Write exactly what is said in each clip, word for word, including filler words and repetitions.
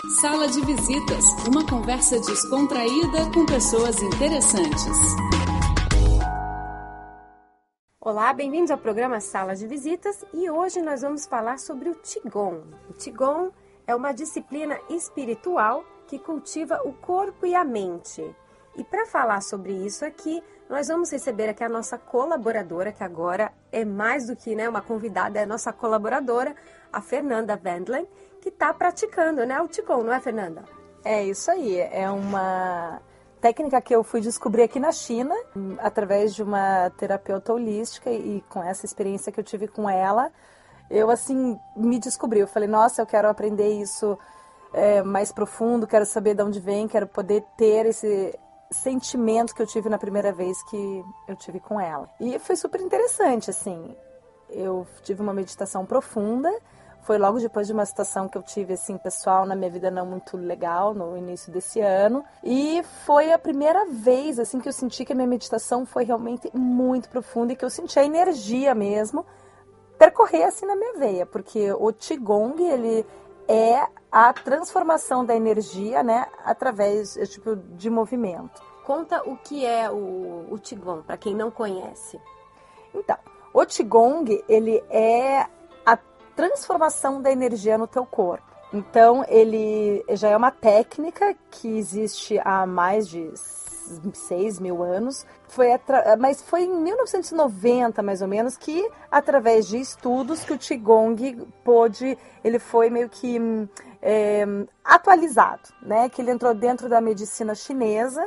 Sala de Visitas, uma conversa descontraída com pessoas interessantes. Olá, bem-vindos ao programa Sala de Visitas e hoje nós vamos falar sobre o Qigong. O Qigong é uma disciplina espiritual que cultiva o corpo e a mente. E para falar sobre isso aqui, nós vamos receber aqui a nossa colaboradora, que agora é mais do que né, uma convidada, é a nossa colaboradora, a Fernanda Wendlen, que está praticando né, o Qigong, não é, Fernanda? É isso aí, é uma técnica que eu fui descobrir aqui na China, através de uma terapeuta holística, e com essa experiência que eu tive com ela, eu assim me descobri, eu falei, nossa, eu quero aprender isso é, mais profundo, quero saber de onde vem, quero poder ter esse sentimento que eu tive na primeira vez que eu tive com ela. E foi super interessante, assim, eu tive uma meditação profunda, foi logo depois de uma situação que eu tive, assim, pessoal, na minha vida não muito legal, no início desse ano. E foi a primeira vez, assim, que eu senti que a minha meditação foi realmente muito profunda e que eu senti a energia mesmo percorrer, assim, na minha veia. Porque o Qigong, ele é a transformação da energia, né, através, tipo, de movimento. Conta o que é o, o Qigong, para quem não conhece. Então, o Qigong, ele é a transformação da energia no teu corpo. Então, ele já é uma técnica que existe há mais de seis mil anos, foi atra... mas foi em mil novecentos e noventa, mais ou menos, que, através de estudos, que o Qigong pôde, ele foi meio que é, atualizado, né? Que ele entrou dentro da medicina chinesa,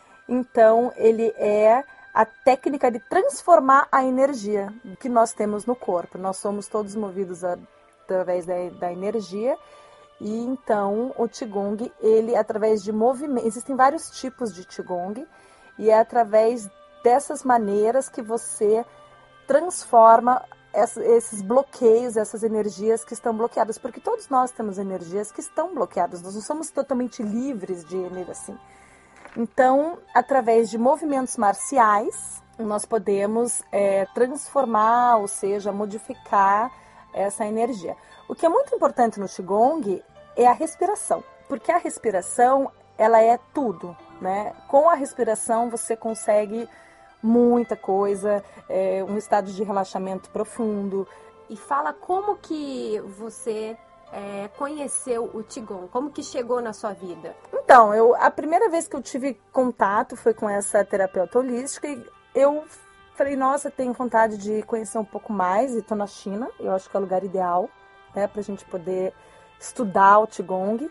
então ele é a técnica de transformar a energia que nós temos no corpo. Nós somos todos movidos através da, da energia. E então o Qigong, ele através de movimento, existem vários tipos de Qigong, e é através dessas maneiras que você transforma essa, esses bloqueios, essas energias que estão bloqueadas, porque todos nós temos energias que estão bloqueadas, nós não somos totalmente livres de energia assim. Então, através de movimentos marciais, nós podemos é, transformar, ou seja, modificar essa energia. O que é muito importante no Qigong é a respiração, porque a respiração, ela é tudo, né? Com a respiração você consegue muita coisa, é, um estado de relaxamento profundo. E fala como que você é, conheceu o Qigong, como que chegou na sua vida? Então, eu, a primeira vez que eu tive contato foi com essa terapeuta holística e eu falei, nossa, tenho vontade de conhecer um pouco mais e estou na China, eu acho que é o lugar ideal, né, para a gente poder estudar o Qigong.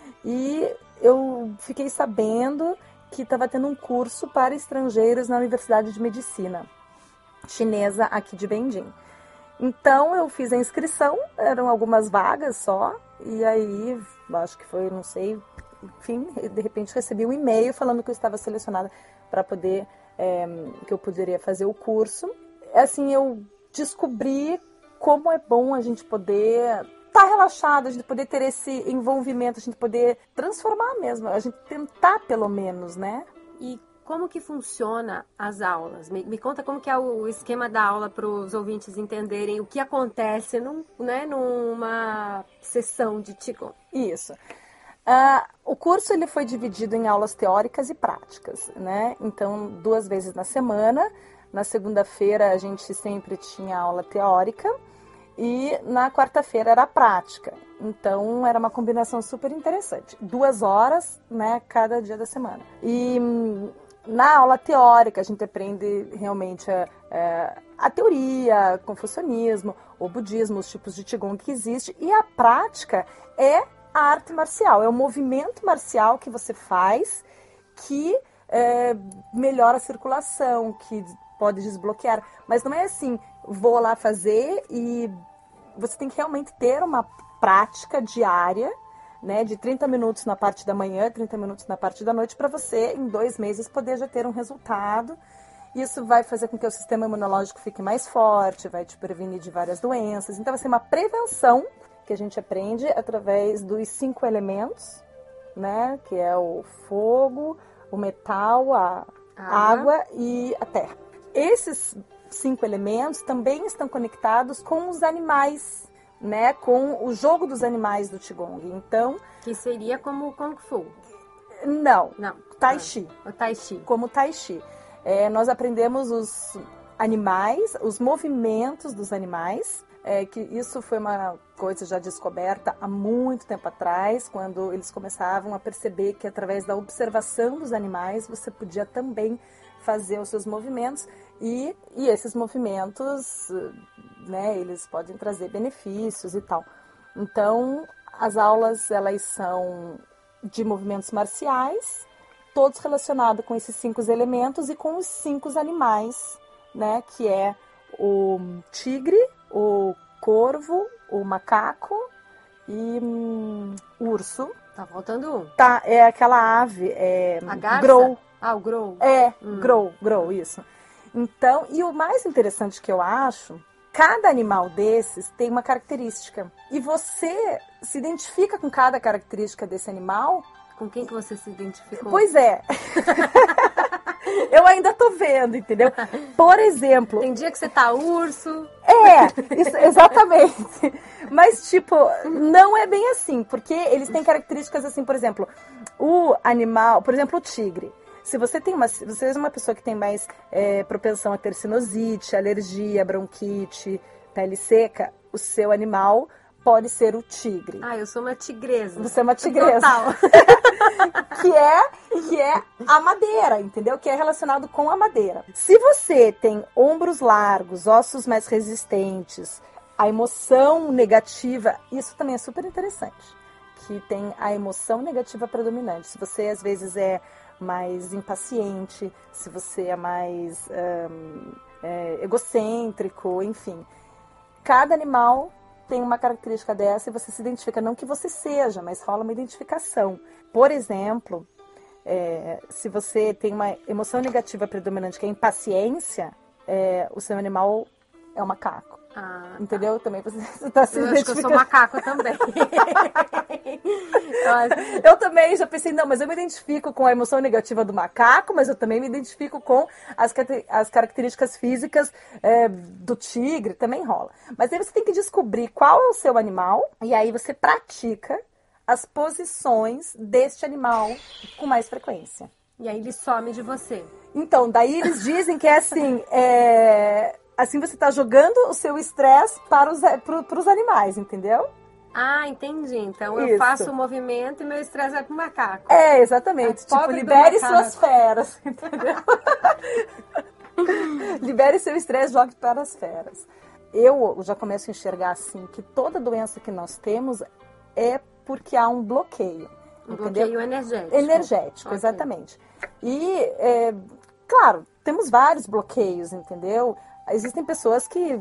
E eu fiquei sabendo que estava tendo um curso para estrangeiros na Universidade de Medicina Chinesa aqui de Beijing. Então eu fiz a inscrição, eram algumas vagas só, e aí, acho que foi, não sei, enfim, de repente recebi um e-mail falando que eu estava selecionada para poder, é, que eu poderia fazer o curso. Assim, eu descobri como é bom a gente poder estar tá relaxado, a gente poder ter esse envolvimento, a gente poder transformar mesmo, a gente tentar pelo menos, né? E como que funciona as aulas? Me, me conta como que é o esquema da aula para os ouvintes entenderem o que acontece num, né, numa sessão de Qigong. Isso. Uh, o curso ele foi dividido em aulas teóricas e práticas, né? Então, duas vezes na semana. Na segunda-feira a gente sempre tinha aula teórica e na quarta-feira era prática. Então, era uma combinação super interessante. Duas horas, né, cada dia da semana. E na aula teórica a gente aprende realmente a, a, a teoria, confucionismo, o budismo, os tipos de Qigong que existe. E a prática é a arte marcial, é o movimento marcial que você faz que é, melhora a circulação, que pode desbloquear. Mas não é assim, vou lá fazer e você tem que realmente ter uma prática diária, né, de trinta minutos na parte da manhã, trinta minutos na parte da noite, para você, em dois meses, poder já ter um resultado. Isso vai fazer com que o sistema imunológico fique mais forte, vai te prevenir de várias doenças. Então, vai ser uma prevenção que a gente aprende através dos cinco elementos, né, que é o fogo, o metal, a Ah. água e a terra. Esses cinco elementos também estão conectados com os animais, né, com o jogo dos animais do Qigong. Então, que seria como o Kung Fu? Não, Não. Tai Chi. O Tai Chi. Como Tai Chi. É, nós aprendemos os animais, os movimentos dos animais, é, que isso foi uma coisa já descoberta há muito tempo atrás, quando eles começavam a perceber que através da observação dos animais você podia também fazer os seus movimentos e, e esses movimentos, né, eles podem trazer benefícios e tal. Então, as aulas, elas são de movimentos marciais, todos relacionados com esses cinco elementos e com os cinco animais, né, que é o tigre, o corvo, o macaco e hum, o urso. Tá faltando um. Tá, é aquela ave, é a garça? Grow. Ah, o Grow. É, hum. Grow, Grow, isso. Então, e o mais interessante que eu acho, cada animal desses tem uma característica. E você se identifica com cada característica desse animal. Com quem que você se identificou? Pois é. Eu ainda tô vendo, entendeu? Por exemplo... Tem dia que você tá urso. É, isso, exatamente. Mas, tipo, não é bem assim. Porque eles têm características assim, por exemplo, o animal... Por exemplo, o tigre. Se você tem uma, se você é uma pessoa que tem mais é, propensão a ter sinusite, alergia, bronquite, pele seca, o seu animal pode ser o tigre. Ah, eu sou uma tigresa. Você é uma tigresa. Total. que, é, que é a madeira, entendeu? Que é relacionado com a madeira. Se você tem ombros largos, ossos mais resistentes, a emoção negativa, isso também é super interessante. Que tem a emoção negativa predominante. Se você, às vezes, é mais impaciente, se você é mais um, é, egocêntrico, enfim. Cada animal tem uma característica dessa e você se identifica, não que você seja, mas rola uma identificação. Por exemplo, é, se você tem uma emoção negativa predominante, que é impaciência, é, o seu animal é o macaco. Ah, entendeu? Tá. Também você está se eu identificando. Acho que eu sou macaco também. eu, eu também já pensei, não, mas eu me identifico com a emoção negativa do macaco, mas eu também me identifico com as, as características físicas é, do tigre, também rola. Mas aí você tem que descobrir qual é o seu animal e aí você pratica as posições deste animal com mais frequência. E aí ele some de você. Então, daí eles dizem que é assim... É... Assim você está jogando o seu estresse para os, para os animais, entendeu? Ah, entendi. Então Isso. Eu faço o movimento e meu estresse vai pro macaco. É, exatamente. É, tipo, libere suas feras, entendeu? Libere seu estresse, jogue para as feras. Eu já começo a enxergar assim que toda doença que nós temos é porque há um bloqueio. Um entendeu? bloqueio energético. Energético, okay. Exatamente. E, é, claro, temos vários bloqueios, entendeu? Existem pessoas que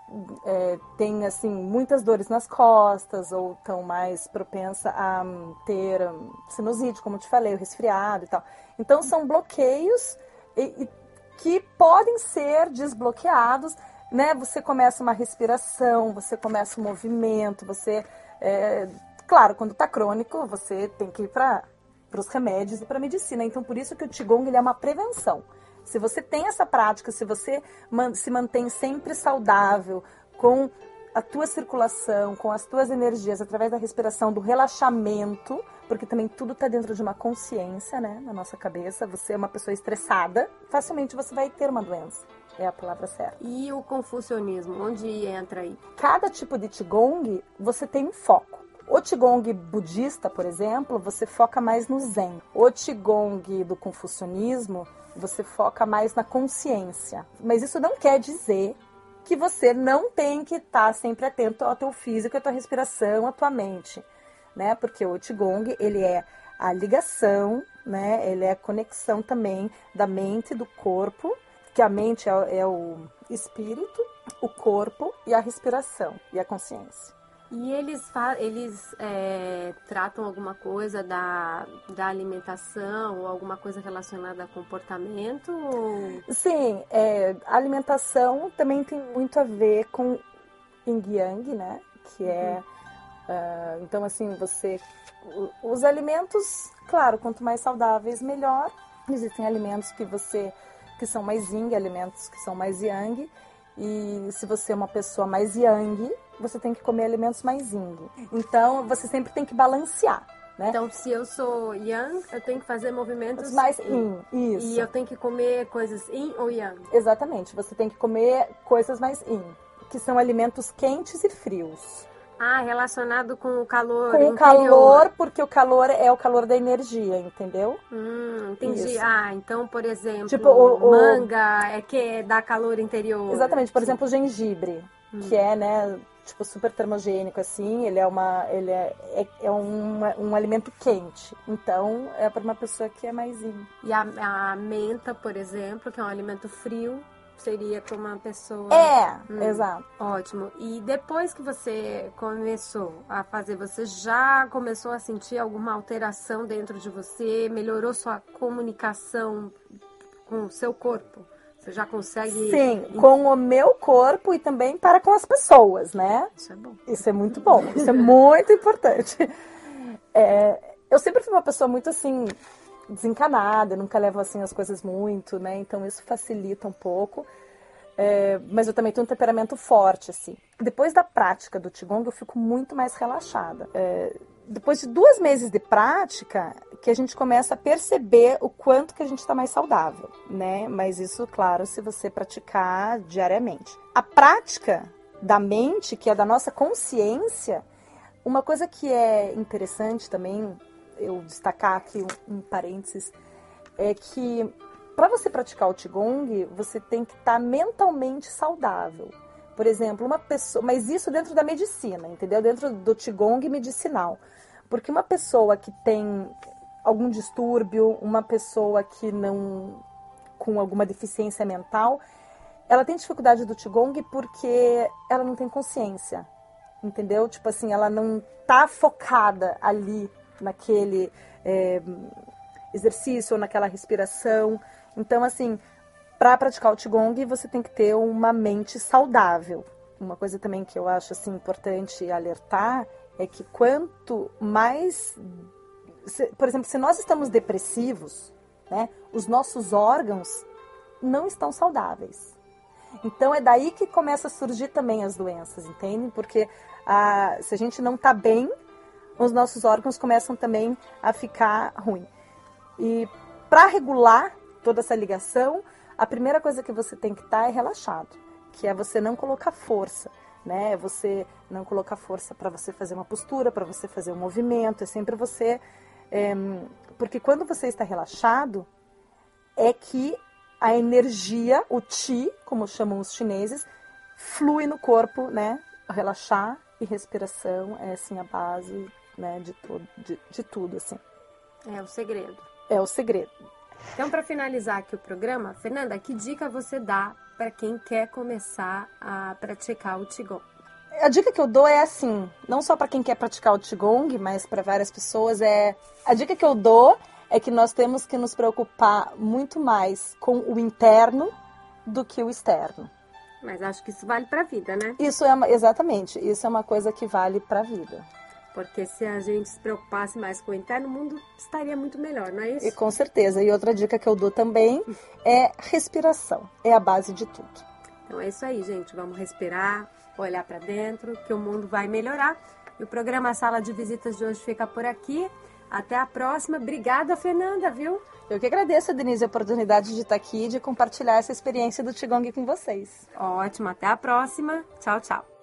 é, têm, assim, muitas dores nas costas ou estão mais propensas a ter um, sinusite, como eu te falei, o resfriado e tal. Então, são bloqueios e, e, que podem ser desbloqueados, né? Você começa uma respiração, você começa um movimento, você... É, claro, quando está crônico, você tem que ir para os remédios e para a medicina. Então, por isso que o Qigong ele é uma prevenção. Se você tem essa prática, se você se mantém sempre saudável, com a tua circulação, com as tuas energias, através da respiração, do relaxamento, porque também tudo está dentro de uma consciência, né, na nossa cabeça. Você é uma pessoa estressada, facilmente você vai ter uma doença. É a palavra certa. E o confucionismo, onde entra aí? Cada tipo de Qigong, você tem um foco. O Qigong budista, por exemplo, você foca mais no Zen. O Qigong do confucionismo, você foca mais na consciência. Mas isso não quer dizer que você não tem que estar sempre atento ao teu físico, à tua respiração, à tua mente, né? Porque o Qigong, ele é a ligação, né? Ele é a conexão também da mente e do corpo, que a mente é, é o espírito, o corpo e a respiração e a consciência. E eles, eles é, tratam alguma coisa da, da alimentação ou alguma coisa relacionada a comportamento? Ou... Sim, é, a alimentação também tem muito a ver com Yin Yang, né? Que é, uhum. uh, então assim, você... Os alimentos, claro, quanto mais saudáveis, melhor. Existem alimentos que você que são mais Yin, alimentos que são mais Yang. E se você é uma pessoa mais Yang, você tem que comer alimentos mais yin. Então, você sempre tem que balancear, né? Então, se eu sou yang, eu tenho que fazer movimentos mais yin, isso. E eu tenho que comer coisas yin ou yang? Exatamente, você tem que comer coisas mais yin, que são alimentos quentes e frios. Ah, relacionado com o calor Com interior. o calor, porque o calor é o calor da energia, entendeu? Hum, entendi. Isso. Ah, então, por exemplo, Tipo, o, o... manga é que dá calor interior. Exatamente, por Sim. exemplo, o gengibre, hum. que é, né, tipo, super termogênico, assim, ele é, uma, ele é, é, é um, um alimento quente. Então, é para uma pessoa que é mais yin. E a, a menta, por exemplo, que é um alimento frio, seria para uma pessoa... É, hum, exato. Ótimo. E depois que você começou a fazer, você já começou a sentir alguma alteração dentro de você? Melhorou sua comunicação com o seu corpo? Você já consegue... Sim, com o meu corpo e também para com as pessoas, né? Isso é bom. Isso é muito bom, isso é muito importante. É, eu sempre fui uma pessoa muito assim... desencanada, nunca levo assim as coisas muito, né? Então isso facilita um pouco. É, mas eu também tenho um temperamento forte, assim. Depois da prática do Qigong, eu fico muito mais relaxada. É, depois de duas meses de prática, que a gente começa a perceber o quanto que a gente está mais saudável, né? Mas isso, claro, se você praticar diariamente. A prática da mente, que é da nossa consciência, uma coisa que é interessante também, eu destacar aqui um, um parênteses, é que para você praticar o Qigong, você tem que estar mentalmente saudável. Por exemplo, uma pessoa, mas isso dentro da medicina, entendeu? Dentro do Qigong medicinal. Porque uma pessoa que tem algum distúrbio, uma pessoa que não, com alguma deficiência mental, ela tem dificuldade do Qigong porque ela não tem consciência, entendeu? Tipo assim, ela não tá focada ali naquele é, exercício ou naquela respiração. Então, assim, para praticar o Qigong, você tem que ter uma mente saudável. Uma coisa também que eu acho assim, importante alertar é que quanto mais... Se, por exemplo, se nós estamos depressivos, né, os nossos órgãos não estão saudáveis. Então, é daí que começa a surgir também as doenças, entende? Porque a, se a gente não está bem, os nossos órgãos começam também a ficar ruim. E para regular toda essa ligação, a primeira coisa que você tem que estar é relaxado, que é você não colocar força, né? Você não colocar força para você fazer uma postura, para você fazer um movimento, é sempre você... É, porque quando você está relaxado, é que a energia, o Qi, como chamam os chineses, flui no corpo, né? Relaxar e respiração é assim a base... Né, de, tudo, de, de tudo, assim. É o segredo. É o segredo. Então, para finalizar aqui o programa, Fernanda, que dica você dá para quem quer começar a praticar o Qigong? A dica que eu dou é assim, não só para quem quer praticar o Qigong, mas para várias pessoas, é... A dica que eu dou é que nós temos que nos preocupar muito mais com o interno do que o externo. Mas acho que isso vale para a vida, né? Isso é uma... Exatamente, isso é uma coisa que vale para a vida. Porque se a gente se preocupasse mais com o interno, o mundo estaria muito melhor, não é isso? E com certeza. E outra dica que eu dou também é respiração. É a base de tudo. Então é isso aí, gente. Vamos respirar, olhar para dentro, que o mundo vai melhorar. E o programa Sala de Visitas de hoje fica por aqui. Até a próxima. Obrigada, Fernanda, viu? Eu que agradeço, Denise, a oportunidade de estar aqui e de compartilhar essa experiência do Qigong com vocês. Ótimo. Até a próxima. Tchau, tchau.